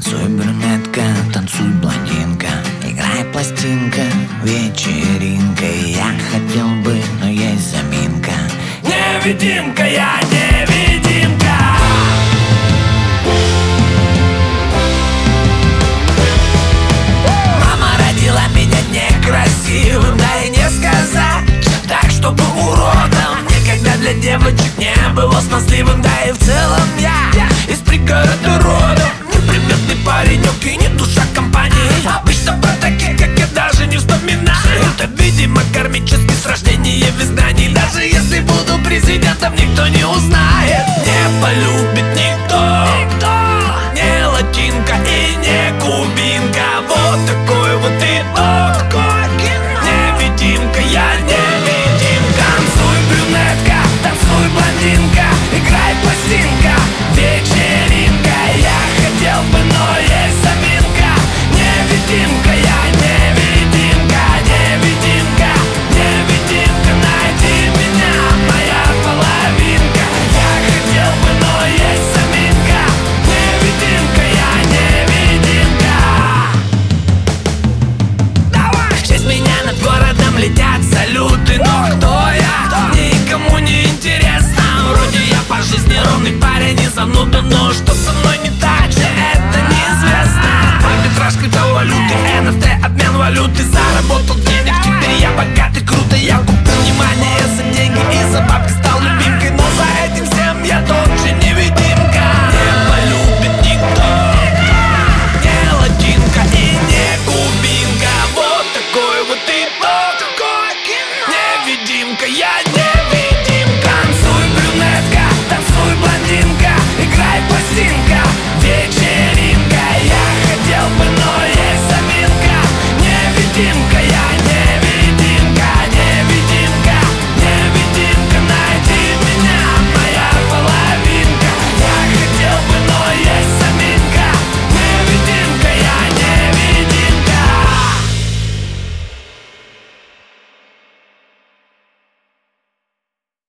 Танцуй, брюнетка, танцуй, блондинка, играй, пластинка, вечеринка. Я хотел бы, но есть заминка. Невидимка, я невидимка. Мама родила меня некрасивым, да и не сказать так, чтобы уродом. Никогда для девочек не было смазливым, да и в целом я из пригорода родом. Неприметный паренек и не душа компании. Обычно про таких, как я, даже не вспоминаю. Это, видимо, кармическое с рождения в изгнании. Даже если буду президентом, никто не узнает. Не полюбит никто, не латинка и не кубинка. Вот такой вот итог. Невидимка, я невидимка. Танцуй, брюнетка, танцуй, блондинка, играй, пластинка, вечеринка. Я хотел бы, но есть заминка. Невидимка.